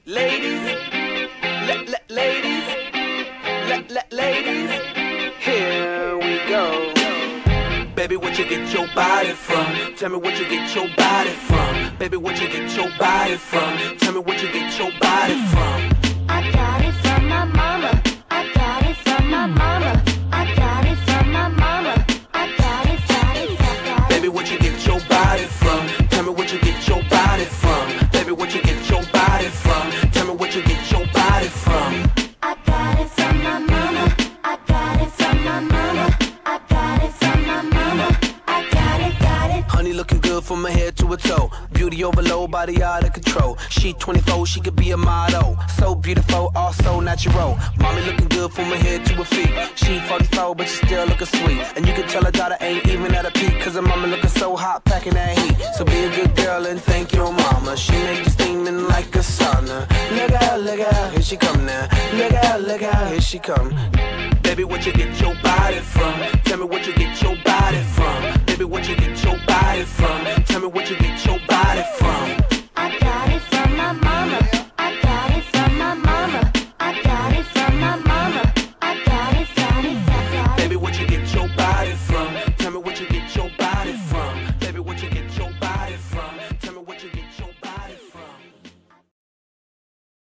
Ladies, ladies, here we go. Baby, what you get your body from? Tell me what you get your body from. Baby, what you get your body from? Tell me what you get your body from. I got it from my mama. I got it from my mama. I got it from my mama. I got it. Baby, what you get your body from? Tell me what you get your body from. Baby, what you get your body from? Tell me what you get your body from. I got it from my mama. I got it from my mama. I got it from my mama. I got it. Honey looking good from her head to her toe. Beauty overload, body out of control. She 24, she could be a model. So beautiful, also natural. Mommy looking good from her head to her feet. She 44, but she still looking sweet. And you can tell her daughter ain't even at a peak, cause her mama looking so hot, packing that heat. So be a good girl and thank your mama. She make you steaming like a sauna. Look out, here she come now. Look out, here she come. Baby, what you get your body from?